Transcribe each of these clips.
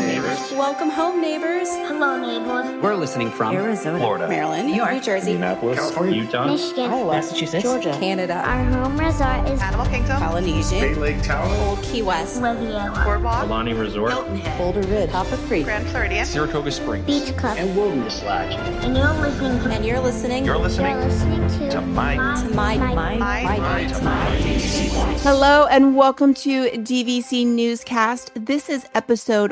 neighbors. Welcome home, neighbors. Hello, neighbors. We're listening from Arizona, Florida, Maryland, New York, New Jersey, Indianapolis, California, Utah, Michigan, Iowa, Massachusetts, Georgia, Canada, Our home resort is Animal Kingdom, Polynesian, Bay Lake Town, Old Key West, Riviera, Boardwalk, Alani Resort, Hilton Head, Boulder Ridge, Copper Creek, Grand Floridian, Saratoga Springs, Beach Club, and Wilderness Lodge. and you're listening to and you're listening You're listening to my Hello and welcome to DVC Newscast. This is episode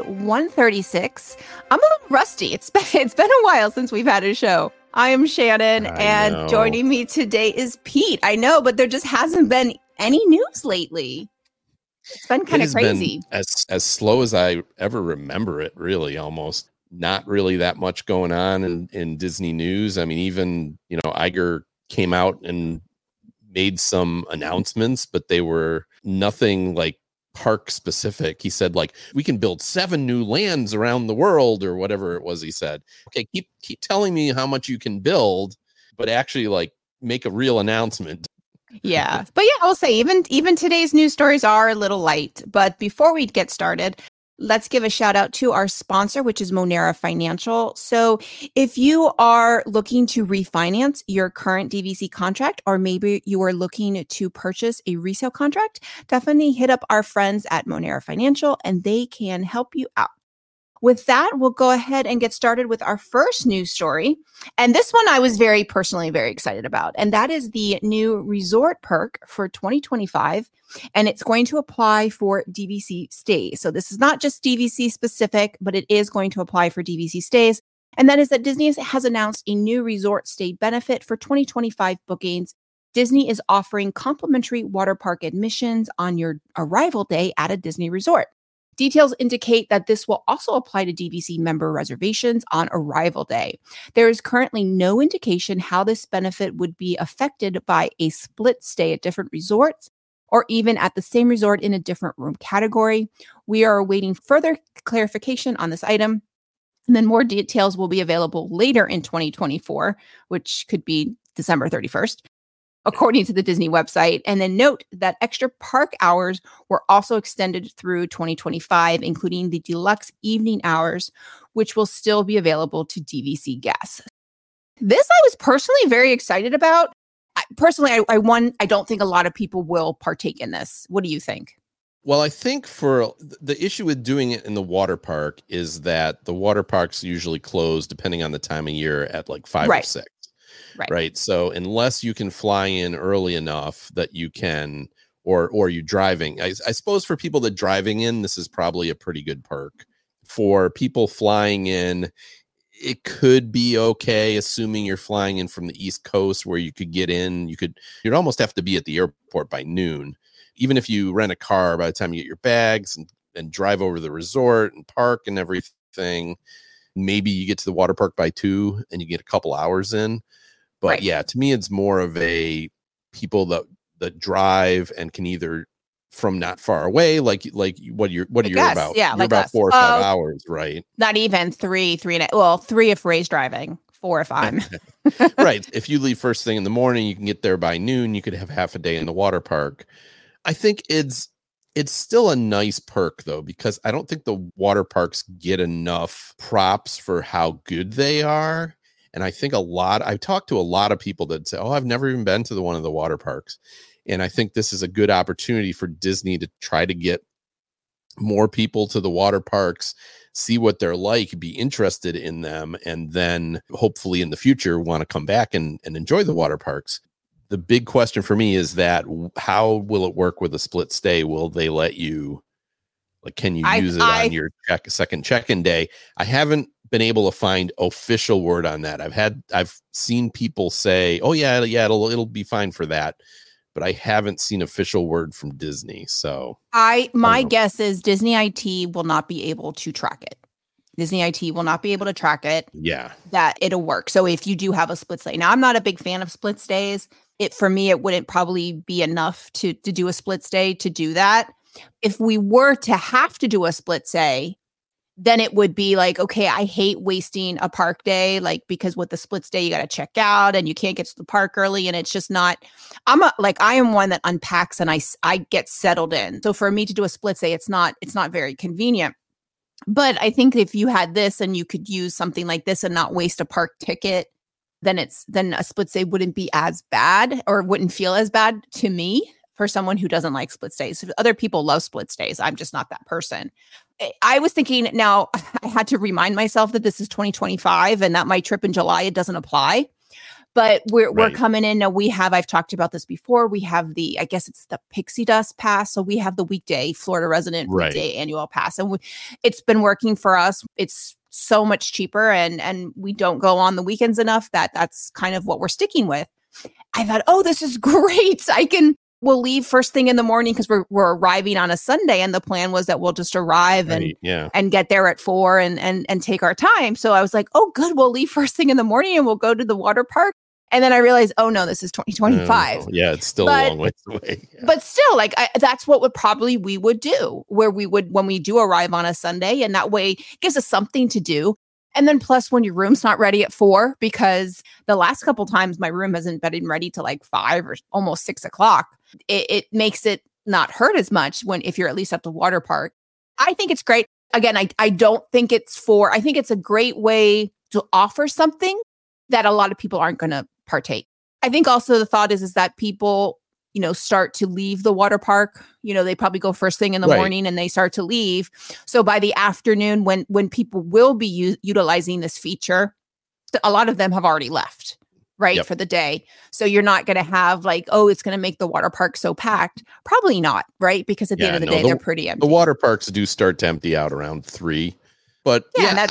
136. I'm a little rusty. It's been a while since we've had a show. I am Shannon, and joining me today is Pete. I know, but there just hasn't been any news lately. It's been kind of crazy. Been as slow as I ever remember it, really, almost. Not really that much going on in Disney news. I mean, even, Iger came out and made some announcements, but they were nothing like park specific. He said, like, we can build 7 new lands around the world or whatever it was he said. Okay, keep telling me how much you can build, but actually, like, make a real announcement. Yeah. But yeah, I'll say even today's news stories are a little light. But before we get started, let's give a shout out to our sponsor, which is Monera Financial. So if you are looking to refinance your current DVC contract, or maybe you are looking to purchase a resale contract, definitely hit up our friends at Monera Financial and they can help you out. With that, we'll go ahead and get started with our first news story. And this one I was personally very excited about. And that is the new resort perk for 2025. And it's going to apply for DVC stays. So this is not just DVC specific, but it is going to apply for DVC stays. And that is that Disney has announced a new resort stay benefit for 2025 bookings. Disney is offering complimentary water park admissions on your arrival day at a Disney resort. Details indicate that this will also apply to DVC member reservations on arrival day. There is currently no indication how this benefit would be affected by a split stay at different resorts or even at the same resort in a different room category. We are awaiting further clarification on this item. And then more details will be available later in 2024, which could be December 31st. According to the Disney website. And then note that extra park hours were also extended through 2025, including the deluxe evening hours, which will still be available to DVC guests. This I was personally very excited about. I don't think a lot of people will partake in this. What do you think? Well, I think for the issue with doing it in the water park is that the water parks usually close, depending on the time of year, at like 5 or 6. Right. So unless you can fly in early enough that you can, or you driving, I suppose for people that driving in, this is probably a pretty good perk. For people flying in, it could be okay, assuming you're flying in from the East Coast where you could get in. You'd almost have to be at the airport by noon. Even if you rent a car, by the time you get your bags and drive over to the resort and park and everything, maybe you get to the water park by 2 and you get a couple hours in. But yeah, to me, it's more of a people that drive and can either from not far away, like what are you about? Yeah, you're like about 4 or 5 hours, right? Not even 3 if Ray's driving, 4 if I'm. Right. If you leave first thing in the morning, you can get there by noon. You could have half a day in the water park. I think it's still a nice perk, though, because I don't think the water parks get enough props for how good they are. And I think I've talked to a lot of people that say, I've never even been to one of the water parks. And I think this is a good opportunity for Disney to try to get more people to the water parks, see what they're like, be interested in them, and then hopefully in the future want to come back and enjoy the water parks. The big question for me is that how will it work with a split stay? Will they let you, can you use it on your second check-in day? I haven't been able to find official word on that. I've seen people say, it'll be fine for that, but I haven't seen official word from Disney. So my guess is Disney IT will not be able to track it. Disney IT will not be able to track it. Yeah, that it'll work. So if you do have a split stay, now I'm not a big fan of split stays. For me, it wouldn't probably be enough to do a split stay to do that. If we were to have to do a split stay, then it would be like, okay, I hate wasting a park day, because with the split stay, you got to check out and you can't get to the park early. And it's just not, I am one that unpacks and I get settled in. So for me to do a split stay, it's not very convenient. But I think if you had this and you could use something like this and not waste a park ticket, then a split stay wouldn't be as bad or wouldn't feel as bad to me for someone who doesn't like split stays. Other people love split stays. I'm just not that person. I was thinking now I had to remind myself that this is 2025 and that my trip in July, it doesn't apply. But we're coming in now. I've talked about this before. We have I guess it's the Pixie Dust Pass. So we have the weekday Florida resident weekday annual pass. And it's been working for us. It's so much cheaper and we don't go on the weekends enough that's kind of what we're sticking with. I thought, oh, this is great. We'll leave first thing in the morning because we're arriving on a Sunday. And the plan was that we'll just arrive and get there at 4 and take our time. So I was like, oh, good. We'll leave first thing in the morning and we'll go to the water park. And then I realized, oh no, this is 2025. Yeah, it's still a long ways away. Yeah. But still, that's what we would do, where we would, when we do arrive on a Sunday, and that way it gives us something to do. And then plus when your room's not ready at 4, because the last couple times my room hasn't been ready till like 5 or almost 6 o'clock, it makes it not hurt as much if you're at least at the water park. I think it's great. Again, I don't think I think it's a great way to offer something that a lot of people aren't going to partake. I think also the thought is that people, start to leave the water park. They probably go first thing in the morning and they start to leave. So by the afternoon, when people will be utilizing this feature, a lot of them have already left, for the day. So you're not going to have it's going to make the water park so packed. Probably not, right? Because at the end of the day, they're pretty empty. The water parks do start to empty out around 3. But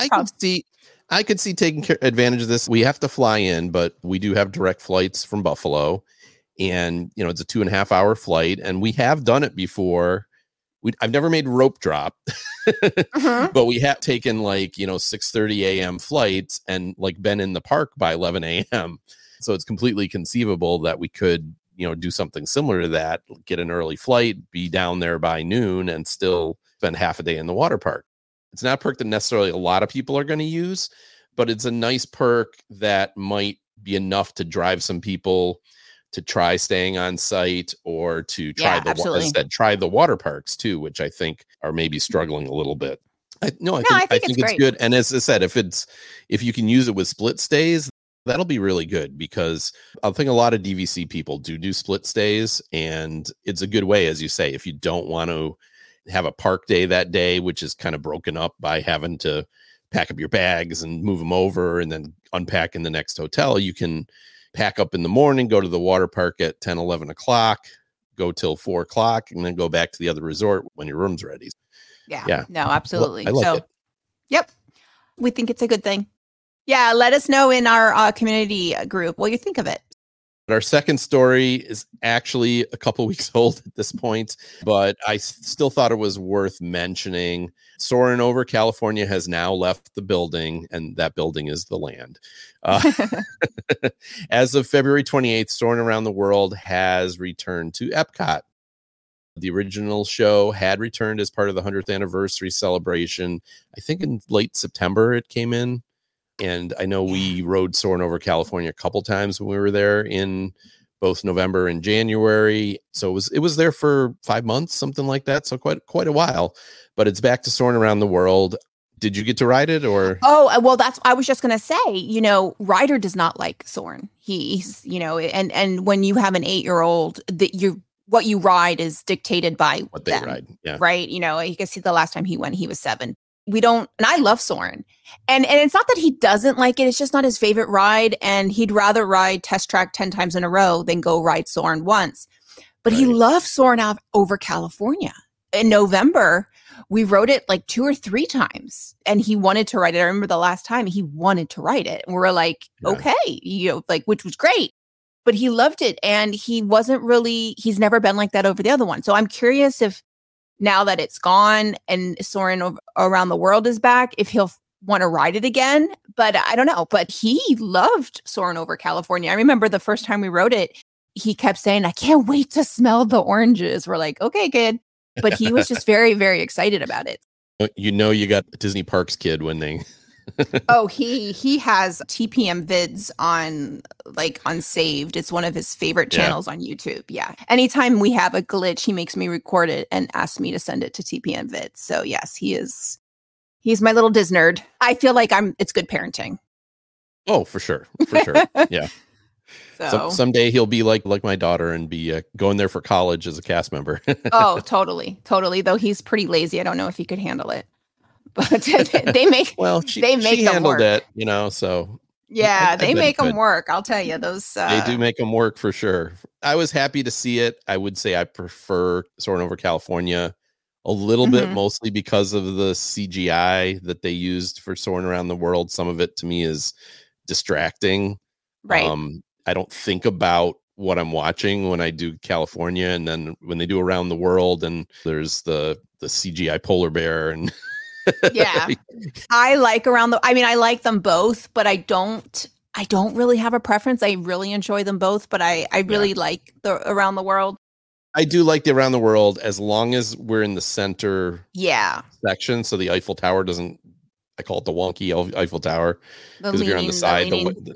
I could see taking advantage of this. We have to fly in, but we do have direct flights from Buffalo. And, it's a 2.5 hour flight. And we have done it before. I've never made rope drop, but we have taken 6:30 a.m. flights and been in the park by 11 a.m. So it's completely conceivable that we could, do something similar to that, get an early flight, be down there by noon and still spend half a day in the water park. It's not a perk that necessarily a lot of people are going to use, but it's a nice perk that might be enough to drive some people to try staying on site or to try try the water parks too, which I think are maybe struggling a little bit. I think it's good. And as I said, if you can use it with split stays, that'll be really good, because I think a lot of DVC people do split stays, and it's a good way, as you say, if you don't want to have a park day that day, which is kind of broken up by having to pack up your bags and move them over and then unpack in the next hotel. You can pack up in the morning, go to the water park at 10, 11 o'clock, go till 4 o'clock, and then go back to the other resort when your room's ready. Yeah. No, absolutely. Well, I like it. Yep. We think it's a good thing. Yeah. Let us know in our community group what you think of it. Our second story is actually a couple weeks old at this point, but I still thought it was worth mentioning. Soarin' Over California has now left the building, and that building is the land. As of February 28th, Soarin' Around the World has returned to Epcot. The original show had returned as part of the 100th anniversary celebration. I think in late September it came in. And I know we rode Soarin' Over California a couple times when we were there in both November and January. So it was there for 5 months, something like that. So quite a while. But it's back to Soarin' Around the World. Did you get to ride it, or? Oh, well, I was just going to say, Ryder does not like Soarin'. He's, and when you have an 8-year-old, what you ride is dictated by what they ride. Yeah. Right. You can see the last time he went, he was 7. We don't, and I love Soarin'. And it's not that he doesn't like it. It's just not his favorite ride. And he'd rather ride Test Track 10 times in a row than go ride Soarin' once. But he loves Soarin' Over California. In November, we rode it 2 or 3 times, and he wanted to ride it. I remember the last time he wanted to ride it, and we were like, okay, which was great, but he loved it. And he's never been like that over the other one. So I'm curious if now that it's gone and Soarin' Around the World is back, if he'll want to ride it again. But I don't know. But he loved Soarin' Over California. I remember the first time we rode it, he kept saying, I can't wait to smell the oranges. We're like, okay, kid. But he was just very, very excited about it. You got a Disney Parks kid when they... Oh, he has TPM vids on Saved. It's one of his favorite channels on YouTube. Yeah. Anytime we have a glitch, he makes me record it and asks me to send it to TPM vids. So yes, he's He's my little Disnerd. I feel like it's good parenting. Oh, for sure. For sure. Yeah. So Someday he'll be like my daughter and be going there for college as a cast member. oh, totally. Though he's pretty lazy. I don't know if he could handle it. But they make she them handled work. it, so yeah, they make them good. work. I'll tell you, those they do make them work for sure. I was happy to see it. I would say I prefer Soarin' Over California a little bit, mostly because of the CGI that they used for Soarin' Around the World. Some of it to me is distracting. Right. I don't think about what I'm watching when I do California, and then when they do Around the World, and there's the CGI polar bear and yeah. I like I like them both, but I don't really have a preference. I really enjoy them both, but I really like the Around the World. I do like the Around the World as long as we're in the center section, so the Eiffel Tower doesn't, I call it the wonky Eiffel Tower, because if you're on the side,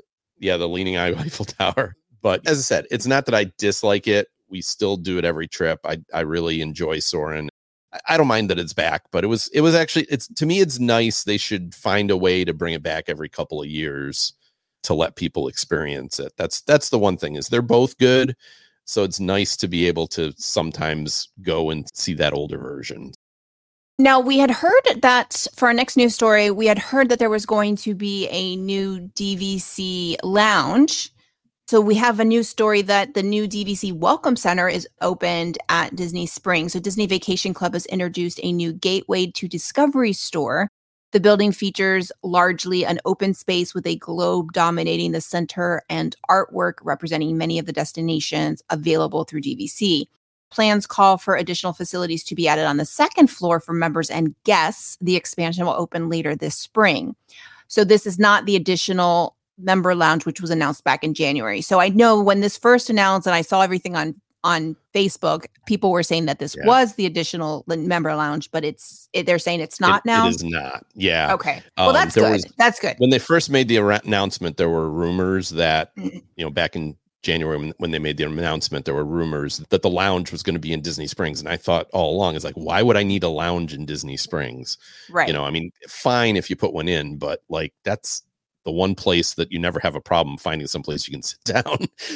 the leaning Eiffel Tower. But as I said, it's not that I dislike it. We still do it every trip. I really enjoy Soarin'. I don't mind that it's back, but it was actually, to me, it's nice. They should find a way to bring it back every couple of years to let people experience it. That's the one thing, is they're both good. So it's nice to be able to sometimes go and see that older version. Now, we had heard that for our next news story, we had heard that there was going to be a new DVC lounge. So we have a news story that the new DVC Welcome Center is opened at Disney Springs. So Disney Vacation Club has introduced a new Gateway to Discovery store. The building features largely an open space with a globe dominating the center and artwork representing many of the destinations available through DVC. Plans call for additional facilities to be added on the second floor for members and guests. The expansion will open later this spring. So this is not the additional member lounge, which was announced back in January. So I know when this first announced and I saw everything on Facebook, people were saying that this was the additional member lounge, but they're saying it's not now. It is not. Yeah. Okay. Well, that's good. That's good. When they first made the announcement, there were rumors that, back in January, when they made the announcement, there were rumors that the lounge was going to be in Disney Springs. And I thought all along, it's like, why would I need a lounge in Disney Springs? Right. Fine if you put one in, but like, that's the one place that you never have a problem finding someplace you can sit down.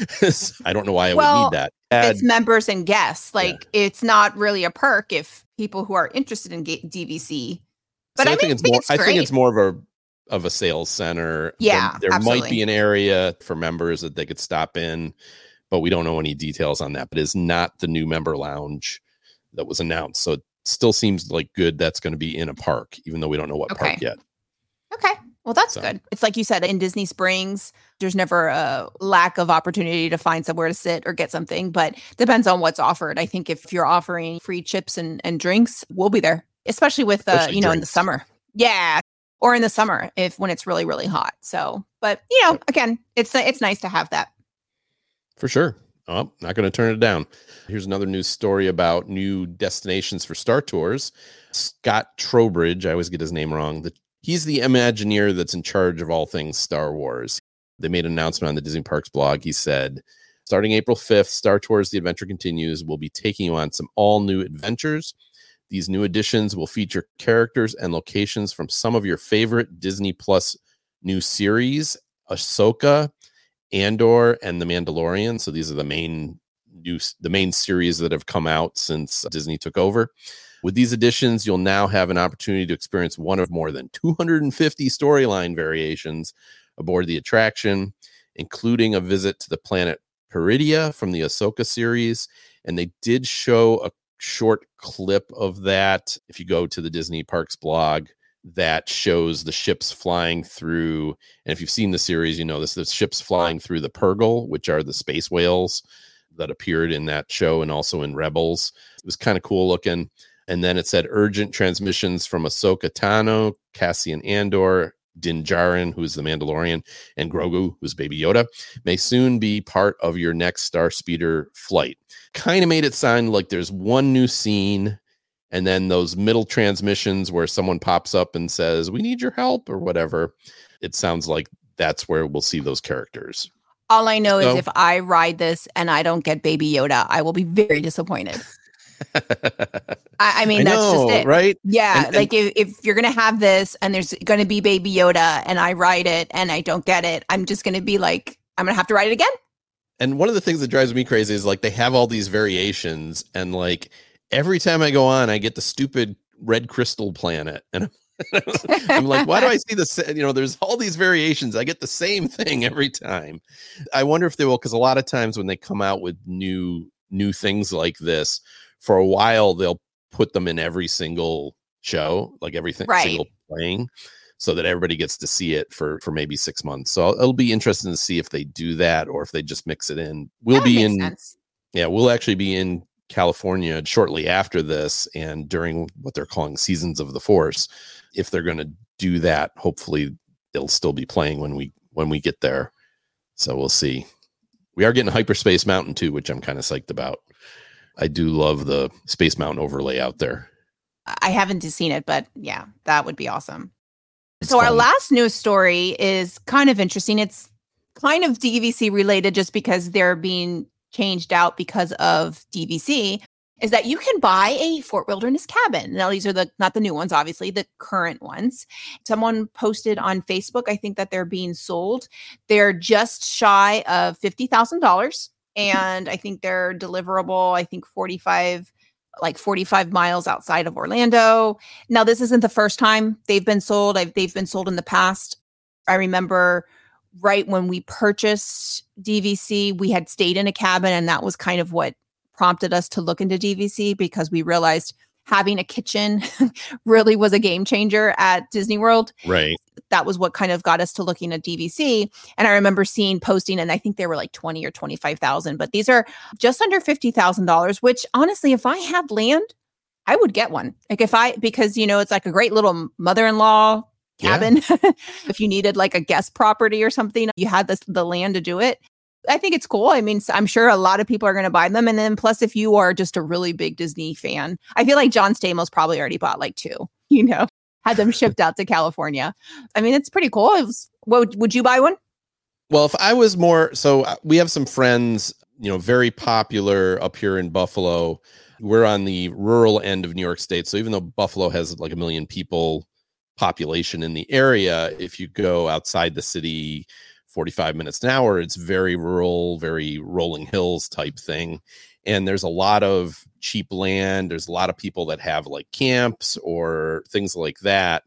I don't know why I would need that. It's members and guests. It's not really a perk if people who are interested in DVC. But I think it's more of a sales center. Yeah, there might be an area for members that they could stop in, but we don't know any details on that. But it's not the new member lounge that was announced. So it still seems like good that's going to be in a park, even though we don't know what park yet. Okay. Well, that's good. It's like you said, in Disney Springs, there's never a lack of opportunity to find somewhere to sit or get something, but depends on what's offered. I think if you're offering free chips and drinks, we'll be there, especially with, in the summer. Yeah. Or in the summer, when it's really, really hot. So, but again, it's nice to have that. For sure. Oh, not going to turn it down. Here's another news story about new destinations for Star Tours. Scott Trowbridge, I always get his name wrong. He's the Imagineer that's in charge of all things Star Wars. They made an announcement on the Disney Parks blog. He said, starting April 5th, Star Tours The Adventure Continues will be taking you on some all-new adventures. These new additions will feature characters and locations from some of your favorite Disney Plus new series, Ahsoka, Andor, and The Mandalorian. So these are the main series that have come out since Disney took over. With these additions, you'll now have an opportunity to experience one of more than 250 storyline variations aboard the attraction, including a visit to the planet Peridia from the Ahsoka series. And they did show a short clip of that. If you go to the Disney Parks blog, that shows the ships flying through. And if you've seen the series, the ships flying through the Purrgil, which are the space whales that appeared in that show and also in Rebels. It was kind of cool looking. And then it said urgent transmissions from Ahsoka Tano, Cassian Andor, Din Djarin, who's the Mandalorian, and Grogu, who's Baby Yoda, may soon be part of your next Star Speeder flight. Kind of made it sound like there's one new scene, and then those middle transmissions where someone pops up and says, "We need your help," or whatever. It sounds like that's where we'll see those characters. All I know is if I ride this and I don't get Baby Yoda, I will be very disappointed. I mean, that's just it. Right? Yeah. Like if you're going to have this and there's going to be Baby Yoda and I ride it and I don't get it, I'm just going to be like, I'm going to have to ride it again. And one of the things that drives me crazy is like they have all these variations, and like every time I go on, I get the stupid red crystal planet, and I'm like, why do I see this? You know, there's all these variations. I get the same thing every time. I wonder if they will, because a lot of times when they come out with new things like this, for a while they'll put them in every single show, like everything single playing, so that everybody gets to see it for maybe 6 months. So it'll be interesting to see if they do that or if they just mix it in. We'll actually be in California shortly after this, and during what they're calling Seasons of the Force. If they're going to do that, hopefully it'll still be playing when we get there. So we'll see. We are getting Hyperspace Mountain too, which I'm kind of psyched about. I do love the Space Mountain overlay out there. I haven't seen it, but yeah, that would be awesome. It's so fun. Our last news story is kind of interesting. It's kind of DVC related just because they're being changed out because of DVC, is that you can buy a Fort Wilderness cabin. Now, these are not the new ones, obviously, the current ones. Someone posted on Facebook, I think, that they're being sold. They're just shy of $50,000. And I think they're deliverable, 45 miles outside of Orlando. Now, this isn't the first time they've been sold. They've been sold in the past. I remember right when we purchased DVC, we had stayed in a cabin, and that was kind of what prompted us to look into DVC, because we realized having a kitchen really was a game changer at Disney World. Right. That was what kind of got us to looking at DVC. And I remember seeing posting, and I think they were like 20 or 25,000, but these are just under $50,000, which honestly, if I had land, I would get one. Because, it's like a great little mother-in-law cabin. Yeah. If you needed like a guest property or something, you had the land to do it. I think it's cool. I mean, I'm sure a lot of people are going to buy them. And then plus, if you are just a really big Disney fan, I feel like John Stamos probably already bought like 2, had them shipped out to California. I mean, it's pretty cool. Would you buy one? Well, if I was more, so we have some friends, very popular up here in Buffalo. We're on the rural end of New York State. So even though Buffalo has like 1 million people population in the area, if you go outside the city 45 minutes an hour, it's very rural, very rolling hills type thing. And there's a lot of cheap land. There's a lot of people that have like camps or things like that.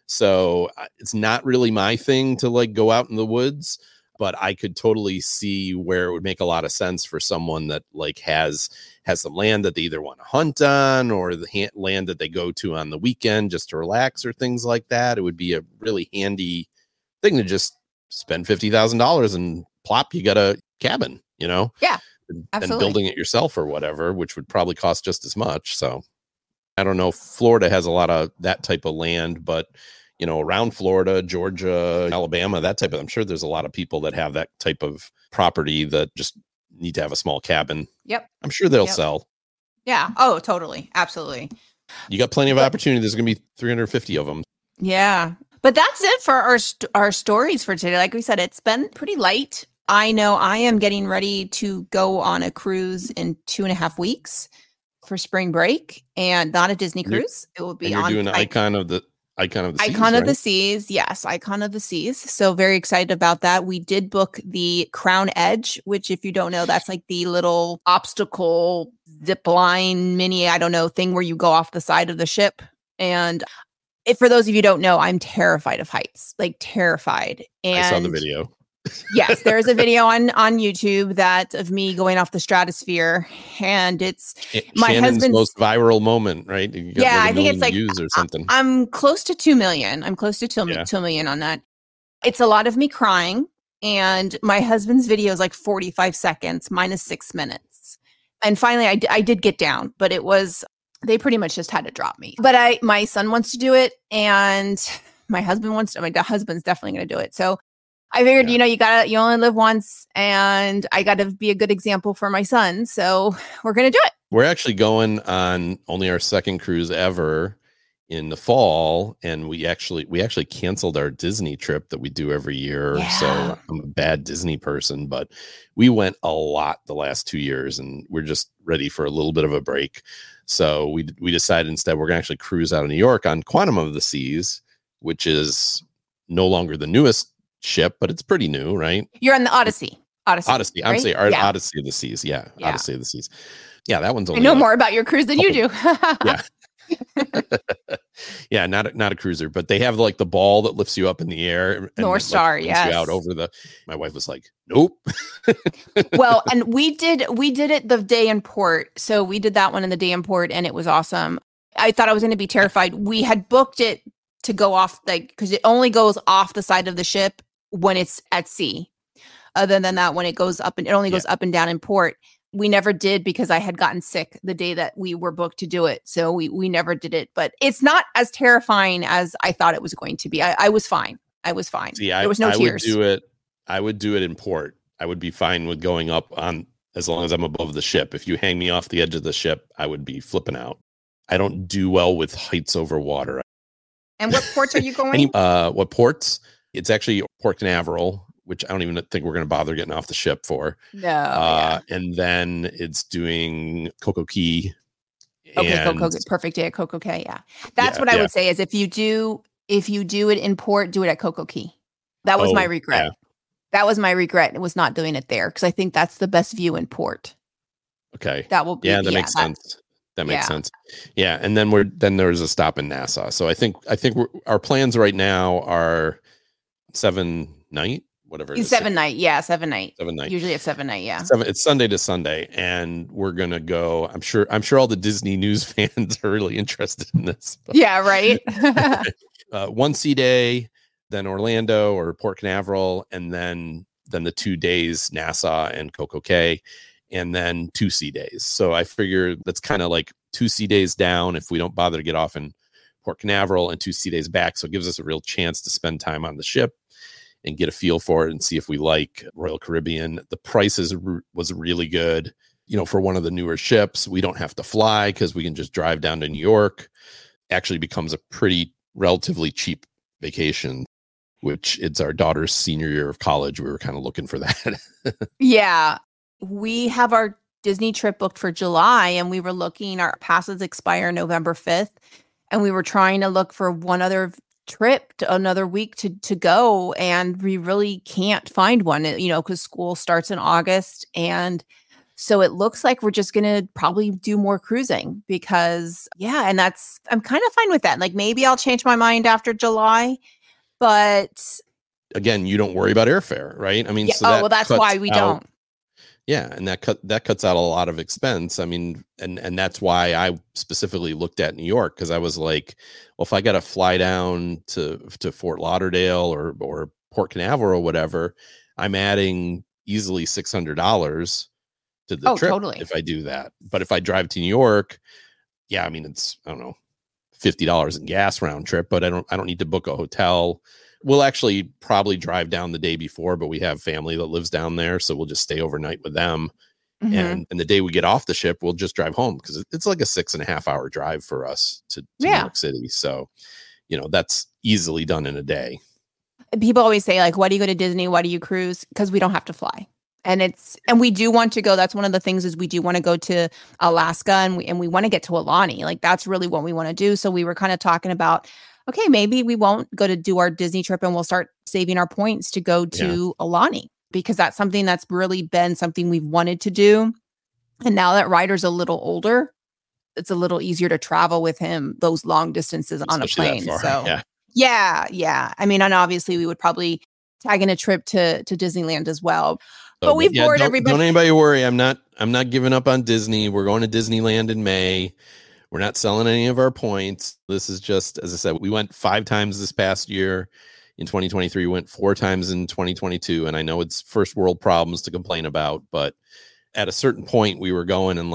So it's not really my thing to like go out in the woods, but I could totally see where it would make a lot of sense for someone that like has some land that they either want to hunt on, or the land that they go to on the weekend just to relax or things like that. It would be a really handy thing to just spend $50,000 and plop, you got a cabin, Yeah, and absolutely. building it yourself or whatever, which would probably cost just as much. So I don't know. Florida has a lot of that type of land, but around Florida, Georgia, Alabama, that type of, I'm sure there's a lot of people that have that type of property that just need to have a small cabin. Yep. I'm sure they'll sell. Yeah. Oh, totally. Absolutely. You got plenty of opportunity. There's going to be 350 of them. Yeah. But that's it for our stories for today. Like we said, it's been pretty light. I know I am getting ready to go on a cruise in 2.5 weeks for spring break, and not a Disney cruise. It will be on. You're doing Icon of the Seas. Yes, Icon of the Seas. So very excited about that. We did book the Crown Edge, which, if you don't know, that's like the little obstacle zip line mini, thing where you go off the side of the ship. And for those of you who don't know, I'm terrified of heights, like terrified. And I saw the video. Yes, there is a video on YouTube of me going off the stratosphere, and it's my husband's most viral moment, right? I think it's like views or something. I'm close to 2 million. I'm close to 2 million on that. It's a lot of me crying, and my husband's video is like 45 seconds. Mine is 6 minutes. And finally, I did get down, but they pretty much just had to drop me. But my son wants to do it, and my husband the husband's definitely going to do it. So I figured, you only live once, and I got to be a good example for my son. So we're going to do it. We're actually going on only our second cruise ever in the fall. And we actually canceled our Disney trip that we do every year. Yeah. So I'm a bad Disney person, but we went a lot the last 2 years, and we're just ready for a little bit of a break. So we decided instead we're going to actually cruise out of New York on Quantum of the Seas, which is no longer the newest ship, but it's pretty new, right? You're on the Odyssey. Odyssey. I'm right? saying Yeah. Odyssey of the Seas. Yeah. Yeah. Odyssey of the Seas. Yeah, that one's I only know more about your cruise than you do. Yeah. Yeah, not a cruiser, but they have like the ball that lifts you up in the air. And North Star, you yes. out over the. My wife was like, "Nope." Well, and we did it the day in port. So we did that one in the day in port, and it was awesome. I thought I was going to be terrified. We had booked it to go off, like, because it only goes off the side of the ship when it's at sea. Other than that, when it goes up, and it only goes up and down in port. We never did because I had gotten sick the day that we were booked to do it. So we never did it, but it's not as terrifying as I thought it was going to be. I was fine. See, there was no tears. I would do it in port. I would be fine with going up on, as long as I'm above the ship. If you hang me off the edge of the ship, I would be flipping out. I don't do well with heights over water. And what ports are you going? What ports? It's actually Port Canaveral, which I don't even think we're going to bother getting off the ship for. No. And then it's doing Coco Key. Okay, Coco, perfect day at Coco Cay. Yeah, that's what I would say is if you do it in port, do it at Coco Key. That was my regret. Yeah. That was my regret. It was not doing it there because I think that's the best view in port. Okay, that will be. Yeah, that makes sense. That makes sense. Yeah, and then there's a stop in Nassau. So I think our plans right now are 7 night. Whatever it is. 7 night. Yeah. 7 night. 7 night. Usually it's 7 night. Yeah. It's Sunday to Sunday. And we're going to go. I'm sure all the Disney news fans are really interested in this. But, yeah. Right. 1 sea day, then Orlando or Port Canaveral, and then the 2 days, Nassau and Coco Cay, and then 2 sea days. So I figure that's kind of like 2 sea days down if we don't bother to get off in Port Canaveral, and 2 sea days back. So it gives us a real chance to spend time on the ship and get a feel for it and see if we like Royal Caribbean. The prices was really good. For one of the newer ships, we don't have to fly because we can just drive down to New York. Actually becomes a pretty relatively cheap vacation, which it's our daughter's senior year of college. We were kind of looking for that. Yeah. We have our Disney trip booked for July, and we were looking, our passes expire November 5th. And we were trying to look for one other trip to another week to go, and we really can't find one, because school starts in August, and so it looks like we're just gonna probably do more cruising because and I'm kind of fine with that. Like maybe I'll change my mind after July, but again, you don't worry about airfare, right? I mean, that's why we don't. Yeah, and that cuts out a lot of expense. I mean, and that's why I specifically looked at New York, because I was like, well, if I got to fly down to Fort Lauderdale or Port Canaveral or whatever, I'm adding easily $600 to the trip totally. If I do that. But if I drive to New York, I mean, it's, I don't know, $50 in gas round trip, but I don't need to book a hotel. We'll actually probably drive down the day before, but we have family that lives down there, so we'll just stay overnight with them. Mm-hmm. And the day we get off the ship, we'll just drive home because it's like a 6.5 hour drive for us to New York City. So, that's easily done in a day. People always say, like, why do you go to Disney? Why do you cruise? Because we don't have to fly. And we do want to go. That's one of the things is we do want to go to Alaska and we want to get to Aulani. Like that's really what we want to do. So we were kind of talking about, okay, maybe we won't go to do our Disney trip and we'll start saving our points to go to Aulani, because that's something that's really been something we've wanted to do. And now that Ryder's a little older, it's a little easier to travel with him those long distances on especially a plane. So yeah. I mean, and obviously we would probably tag in a trip to Disneyland as well. But we've bored everybody. Don't anybody worry. I'm not giving up on Disney. We're going to Disneyland in May. We're not selling any of our points. This is just, as I said, we went 5 times this past year. In 2023, we went 4 times in 2022. And I know it's first world problems to complain about, but at a certain point we were going and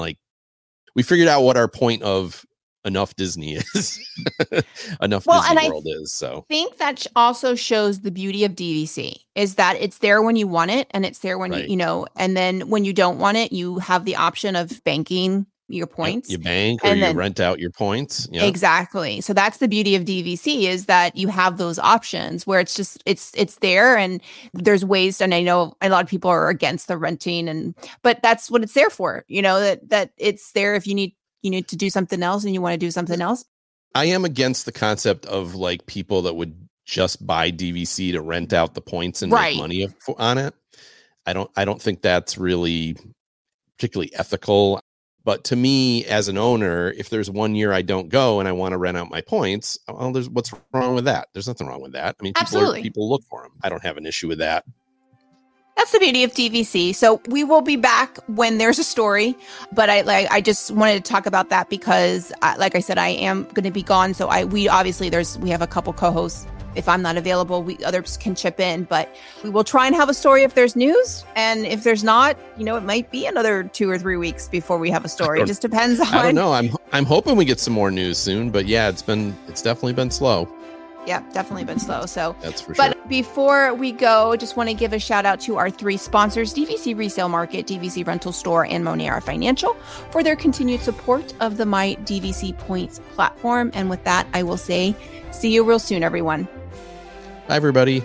we figured out what our point of enough Disney is. Enough Disney World is. So I think that also shows the beauty of DVC is that it's there when you want it, and it's there when and then when you don't want it, you have the option of banking your points. You bank or you rent out your points. Yep. Exactly. So that's the beauty of DVC is that you have those options where it's just it's there, and there's ways. And I know a lot of people are against the renting, but that's what it's there for. That it's there if you need you need to do something else and you want to do something else. I am against the concept of like people that would just buy DVC to rent out the points and make money on it. I don't think that's really particularly ethical. But to me, as an owner, if there's 1 year I don't go and I want to rent out my points, well, what's wrong with that? There's nothing wrong with that. I mean, people look for them. I don't have an issue with that. That's the beauty of DVC. So we will be back when there's a story, but I just wanted to talk about that because, like I said, I am going to be gone. So we have a couple co-hosts. If I'm not available, others can chip in, but we will try and have a story if there's news. And if there's not, it might be another 2 or 3 weeks before we have a story. It just depends on. I don't know. I'm hoping we get some more news soon, but yeah, it's definitely been slow. Yeah, definitely been slow. So that's for sure. But before we go, just want to give a shout out to our 3 sponsors, DVC Resale Market, DVC Rental Store, and Monera Financial for their continued support of the My DVC Points platform. And with that, I will say, see you real soon, everyone. Bye, everybody.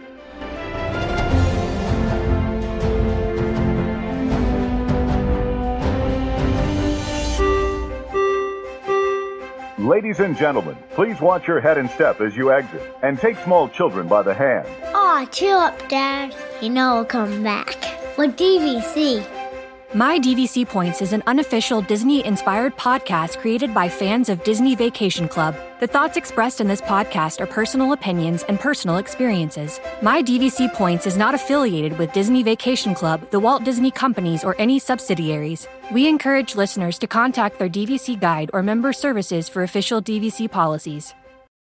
Ladies and gentlemen, please watch your head and step as you exit, and take small children by the hand. Aw, chill up, Dad. You know I'll come back. With DVC. My DVC Points is an unofficial Disney-inspired podcast created by fans of Disney Vacation Club. The thoughts expressed in this podcast are personal opinions and personal experiences. My DVC Points is not affiliated with Disney Vacation Club, the Walt Disney Companies, or any subsidiaries. We encourage listeners to contact their DVC guide or member services for official DVC policies.